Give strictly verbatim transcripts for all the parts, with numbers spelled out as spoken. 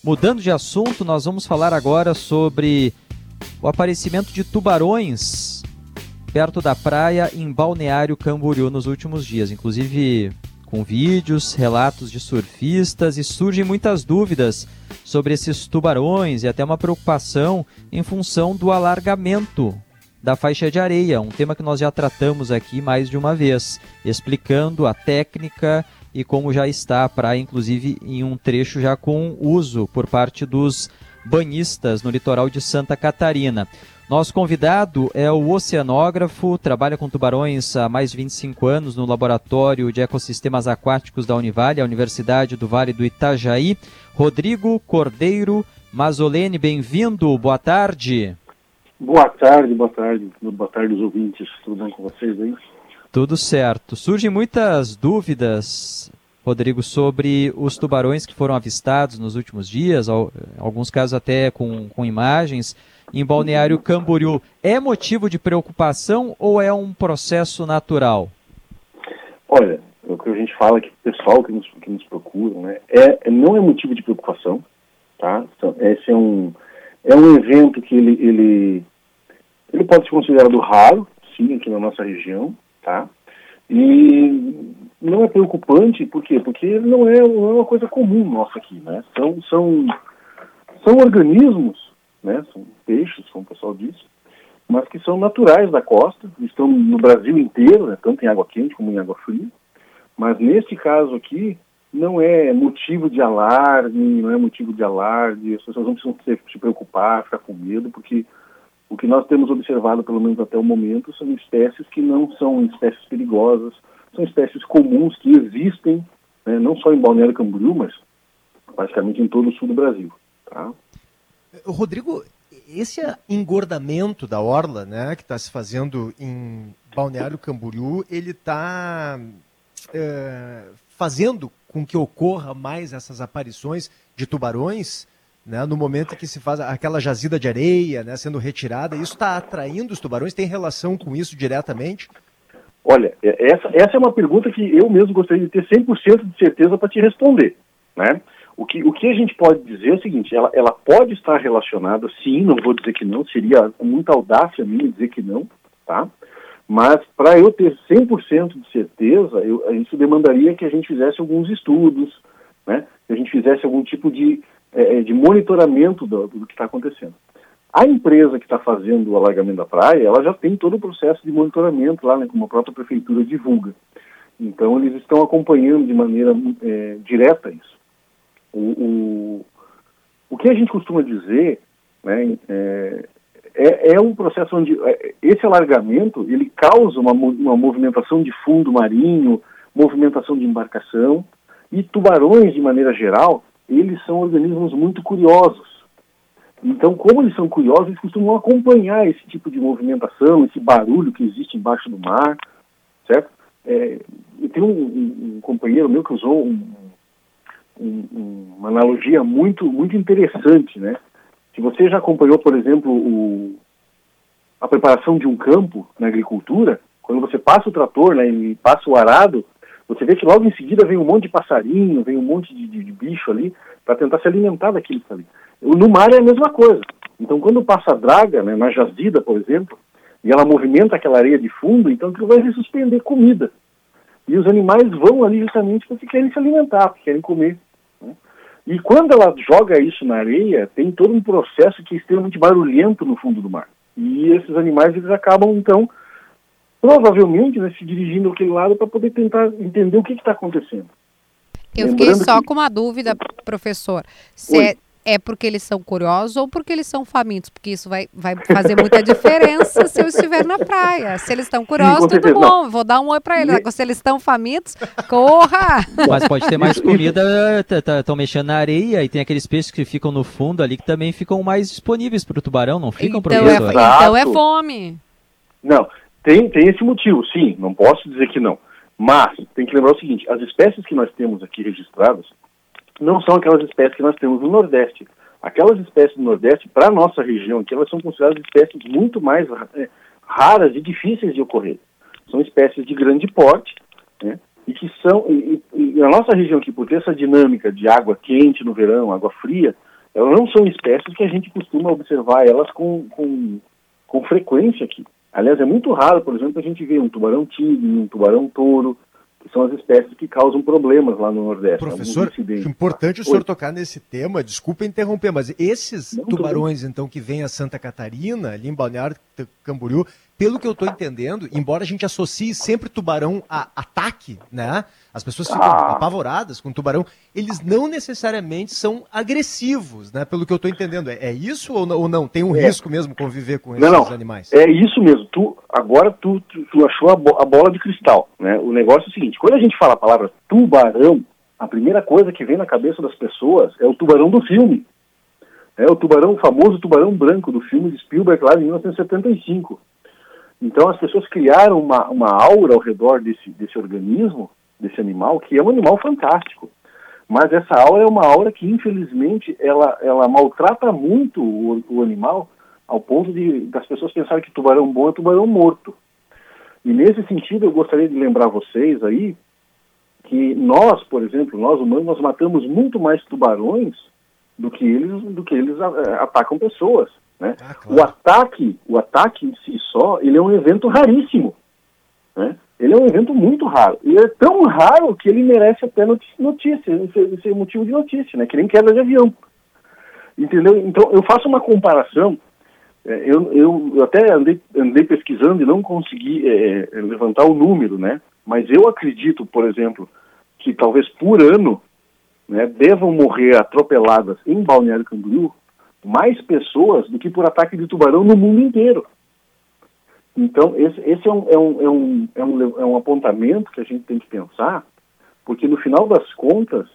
Mudando de assunto, nós vamos falar agora sobre o aparecimento de tubarões perto da praia em Balneário Camboriú nos últimos dias, inclusive com vídeos, relatos de surfistas, e surgem muitas dúvidas sobre esses tubarões e até uma preocupação em função do alargamento da faixa de areia, um tema que nós já tratamos aqui mais de uma vez, explicando a técnica e como já está a praia, inclusive em um trecho já com uso por parte dos banhistas no litoral de Santa Catarina. Nosso convidado é o oceanógrafo, trabalha com tubarões há mais de vinte e cinco anos no Laboratório de Ecossistemas Aquáticos da Univale, a Universidade do Vale do Itajaí, Rodrigo Cordeiro Mazzoleni. Bem-vindo, boa tarde. Boa tarde, boa tarde, boa tarde aos ouvintes, tudo bem com vocês aí? Tudo certo. Surgem muitas dúvidas, Rodrigo, sobre os tubarões que foram avistados nos últimos dias, alguns casos até com, com imagens, em Balneário Camboriú. É motivo de preocupação ou é um processo natural? Olha, o que a gente fala que o pessoal que nos, que nos procura, né, é, não é motivo de preocupação, tá? Esse é um, é um evento que ele, ele, ele pode ser considerado raro, sim, aqui na nossa região, tá? E não é preocupante, por quê? Porque não é, não é uma coisa comum nossa aqui, né? São, são, são organismos, né? São peixes, como o pessoal diz, mas que são naturais da costa, estão no Brasil inteiro, né? Tanto em água quente como em água fria, mas nesse caso aqui não é motivo de alarme, não é motivo de alarde, as pessoas não precisam se, se preocupar, ficar com medo, porque o que nós temos observado, pelo menos até o momento, são espécies que não são espécies perigosas, são espécies comuns que existem, né, não só em Balneário Camboriú, mas praticamente em todo o sul do Brasil. Tá? Rodrigo, esse engordamento da orla, né, que está se fazendo em Balneário Camboriú, ele está é, fazendo com que ocorra mais essas aparições de tubarões, né, no momento em que se faz aquela jazida de areia, né, sendo retirada. Isso está atraindo os tubarões? Tem relação com isso diretamente? Olha, essa, essa é uma pergunta que eu mesmo gostaria de ter cem por cento de certeza para te responder, né? O que, o que a gente pode dizer é o seguinte, ela, ela pode estar relacionada, sim, não vou dizer que não, seria com muita audácia minha dizer que não, tá? Mas para eu ter cem por cento de certeza, eu, isso demandaria que a gente fizesse alguns estudos, né? Que a gente fizesse algum tipo de, é, de monitoramento do, do que está acontecendo. A empresa que está fazendo o alargamento da praia, ela já tem todo o processo de monitoramento lá, né, como a própria prefeitura divulga. Então, eles estão acompanhando de maneira é, direta isso. O, o, o que a gente costuma dizer, né, é, é, é um processo onde é, esse alargamento ele causa uma, uma movimentação de fundo marinho, movimentação de embarcação, e tubarões, de maneira geral, eles são organismos muito curiosos. Então, como eles são curiosos, eles costumam acompanhar esse tipo de movimentação, esse barulho que existe embaixo do mar, certo? É, eu tenho um, um, um companheiro meu que usou um, um, uma analogia muito, muito interessante, né? Se você já acompanhou, por exemplo, o, a preparação de um campo na agricultura, quando você passa o trator, né, e passa o arado, você vê que logo em seguida vem um monte de passarinho, vem um monte de, de, de bicho ali, para tentar se alimentar daquilo que está ali. No mar é a mesma coisa. Então, quando passa a draga, né, na jazida, por exemplo, e ela movimenta aquela areia de fundo, então aquilo vai suspender comida. E os animais vão ali justamente porque querem se alimentar, porque querem comer. Né? E quando ela joga isso na areia, tem todo um processo que é extremamente barulhento no fundo do mar. E esses animais, eles acabam, então, provavelmente, né, se dirigindo àquele lado para poder tentar entender o que está acontecendo. Eu Lembrando fiquei só que... com uma dúvida, professor. Se é, é porque eles são curiosos ou porque eles são famintos? Porque isso vai, vai fazer muita diferença se eu estiver na praia. Se eles estão curiosos, Sim, tudo bom. Não. Vou dar um oi para eles. Agora, se eles estão famintos, corra! Mas pode ter mais comida, estão mexendo na areia e tem aqueles peixes que ficam no fundo ali que também ficam mais disponíveis para o tubarão, não ficam, então professor? É, então é fome. Não, tem, tem esse motivo, sim, não posso dizer que não. Mas tem que lembrar o seguinte, as espécies que nós temos aqui registradas não são aquelas espécies que nós temos no Nordeste. Aquelas espécies do Nordeste, para a nossa região aqui, elas são consideradas espécies muito mais é, raras e difíceis de ocorrer. São espécies de grande porte, né, e que são, e, e a nossa região aqui, por ter essa dinâmica de água quente no verão, água fria, elas não são espécies que a gente costuma observar elas com, com, com frequência aqui. Aliás, é muito raro, por exemplo, a gente ver um tubarão-tigre, um tubarão-touro, que são as espécies que causam problemas lá no Nordeste. Professor, é importante o senhor Oi. tocar nesse tema, desculpa interromper, mas esses Não, tubarões, então, que vêm a Santa Catarina, ali em Balneário Camboriú, pelo que eu estou entendendo, embora a gente associe sempre tubarão a ataque, né? As pessoas ficam ah. apavoradas com tubarão, eles não necessariamente são agressivos, né? Pelo que eu estou entendendo. É, é isso ou não, ou não? Tem um é. risco mesmo conviver com esses não, não. animais? É isso mesmo. Tu, agora tu, tu, tu achou a, bo a bola de cristal, né? O negócio é o seguinte, quando a gente fala a palavra tubarão, a primeira coisa que vem na cabeça das pessoas é o tubarão do filme. É o tubarão, o famoso tubarão branco do filme de Spielberg lá de mil novecentos e setenta e cinco. Então as pessoas criaram uma, uma aura ao redor desse, desse organismo, desse animal, que é um animal fantástico. Mas essa aura é uma aura que, infelizmente, ela, ela maltrata muito o, o animal, ao ponto de das pessoas pensarem que tubarão bom é tubarão morto. E nesse sentido, eu gostaria de lembrar vocês aí que nós, por exemplo, nós humanos, nós matamos muito mais tubarões do que eles, do que eles a, atacam pessoas. Né? Ah, claro. O ataque, o ataque em si só, ele é um evento raríssimo. Né? Ele é um evento muito raro. E é tão raro que ele merece até notícia, esse é motivo de notícia, né? Que nem queda de avião. Entendeu? Então, eu faço uma comparação. É, eu, eu, eu até andei, andei pesquisando e não consegui é, levantar o número, né? Mas eu acredito, por exemplo, que talvez por ano, né, devam morrer atropeladas em Balneário Camboriú mais pessoas do que por ataque de tubarão no mundo inteiro. Então, esse, esse é, um, é, um, é, um, é, um, é um apontamento que a gente tem que pensar, porque no final das contas,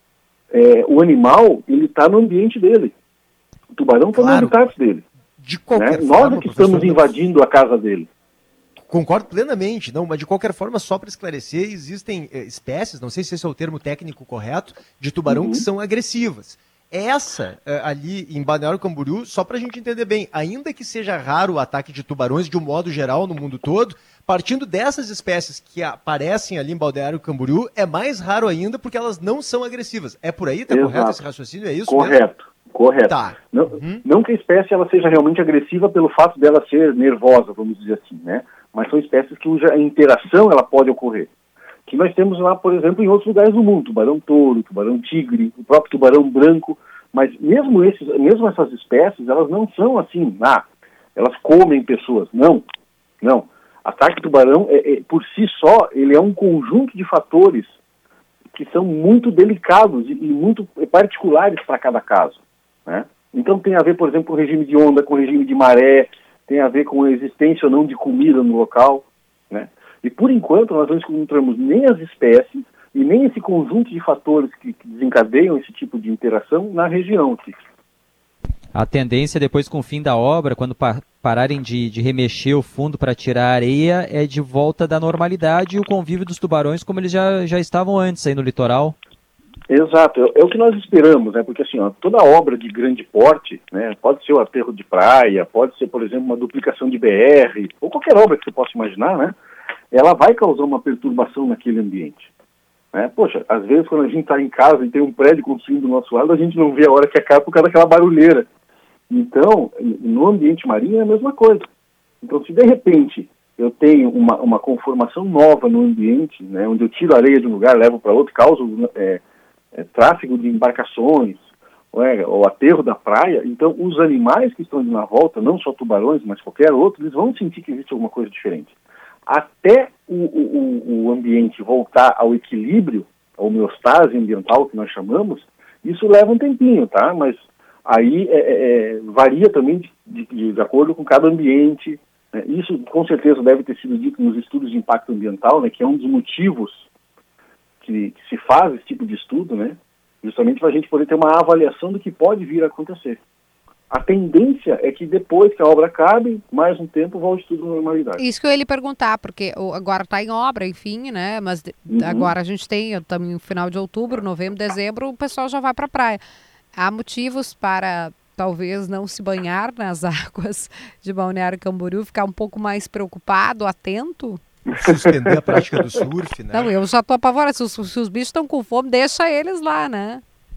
é, o animal, ele está no ambiente dele. O tubarão está claro. no habitat dele. De qualquer né? forma, Nós é que estamos invadindo a casa dele. Concordo plenamente, não, mas de qualquer forma, só para esclarecer, existem eh, espécies, não sei se esse é o termo técnico correto, de tubarão uhum. que são agressivas. Essa, eh, ali em Balneário Camboriú, só para a gente entender bem, ainda que seja raro o ataque de tubarões de um modo geral no mundo todo, partindo dessas espécies que aparecem ali em Balneário Camboriú, é mais raro ainda porque elas não são agressivas. É por aí, tá Exato. correto esse raciocínio? É isso Correto. mesmo? Correto. Tá. Não, uhum. não que a espécie ela seja realmente agressiva pelo fato dela ser nervosa, vamos dizer assim, né? Mas são espécies cuja interação ela pode ocorrer. Que nós temos lá, por exemplo, em outros lugares do mundo, tubarão-touro, tubarão-tigre, o próprio tubarão branco, mas mesmo, esses, mesmo essas espécies, elas não são assim, ah, elas comem pessoas, não, não. Ataque tubarão, é, é, por si só, ele é um conjunto de fatores que são muito delicados e, e muito particulares para cada caso, né? Então tem a ver, por exemplo, com o regime de onda, com o regime de maré, tem a ver com a existência ou não de comida no local, né? E por enquanto nós não encontramos nem as espécies e nem esse conjunto de fatores que, que desencadeiam esse tipo de interação na região aqui. A tendência depois com o fim da obra, quando pa pararem de, de remexer o fundo para tirar a areia, é de volta da normalidade e o convívio dos tubarões como eles já, já estavam antes aí no litoral. Exato, é, é o que nós esperamos, né? Porque assim, ó, toda obra de grande porte, né, pode ser o aterro de praia, pode ser, por exemplo, uma duplicação de B R, ou qualquer obra que você possa imaginar, né? Ela vai causar uma perturbação naquele ambiente. Né? Poxa, às vezes quando a gente está em casa e tem um prédio construindo do nosso lado, a gente não vê a hora que acaba por causa daquela barulheira. Então, no ambiente marinho é a mesma coisa. Então, se de repente eu tenho uma, uma conformação nova no ambiente, né, onde eu tiro a areia de um lugar, levo para outro, causo é, é, tráfego de embarcações, ou, é, ou aterro da praia, então os animais que estão ali na volta, não só tubarões, mas qualquer outro, eles vão sentir que existe alguma coisa diferente. Até o, o, o ambiente voltar ao equilíbrio, a homeostase ambiental que nós chamamos, isso leva um tempinho, tá? Mas aí é, é, varia também de, de, de acordo com cada ambiente. Né? Isso com certeza deve ter sido dito nos estudos de impacto ambiental, né? Que é um dos motivos que, que se faz esse tipo de estudo, né? Justamente para a gente poder ter uma avaliação do que pode vir a acontecer. A tendência é que depois que a obra acabe, mais um tempo volte tudo à normalidade. Isso que eu ia lhe perguntar, porque agora está em obra, enfim, né? Mas uhum. agora a gente tem, estamos no final de outubro, novembro, dezembro, o pessoal já vai para a praia. Há motivos para talvez não se banhar nas águas de Balneário Camboriú, ficar um pouco mais preocupado, atento? Suspender a prática do surf, né? Não, eu já estou apavorada. Se os, se os bichos estão com fome, deixa eles lá, né?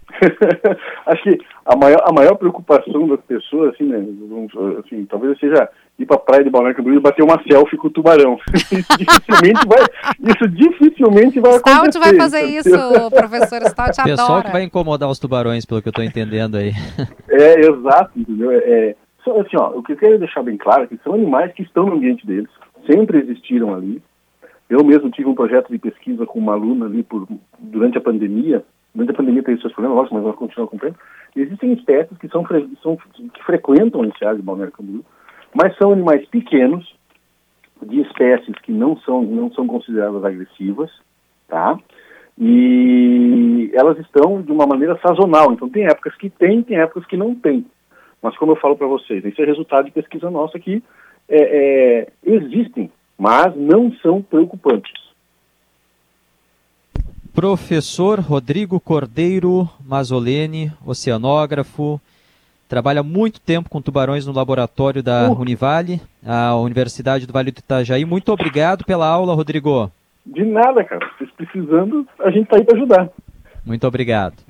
Acho que a maior, a maior preocupação das pessoas, assim, né, assim, talvez seja ir para a praia de Balneário Camboriú e bater uma selfie com o tubarão. Isso dificilmente vai, isso dificilmente vai Stout acontecer. vai fazer isso, professor Stout adora. Pessoal que vai incomodar os tubarões, pelo que eu estou entendendo aí. É, exato, entendeu? É, assim, ó, o que eu quero deixar bem claro é que são animais que estão no ambiente deles, sempre existiram ali. Eu mesmo tive um projeto de pesquisa com uma aluna ali por, durante a pandemia. Durante a pandemia teve seus problemas, lógico, mas ela continua acompanhando. Existem espécies que, são, são, que frequentam esse área de Balneário Camboriú, mas são animais pequenos, de espécies que não são, não são consideradas agressivas, tá? E elas estão de uma maneira sazonal. Então tem épocas que tem, tem épocas que não tem. Mas como eu falo para vocês, esse é resultado de pesquisa nossa que é, é, existem, mas não são preocupantes. Professor Rodrigo Cordeiro Mazzoleni, oceanógrafo, trabalha muito tempo com tubarões no laboratório da uh. Univale, a Universidade do Vale do Itajaí. Muito obrigado pela aula, Rodrigo. De nada, cara. Vocês precisando, a gente está aí para ajudar. Muito obrigado.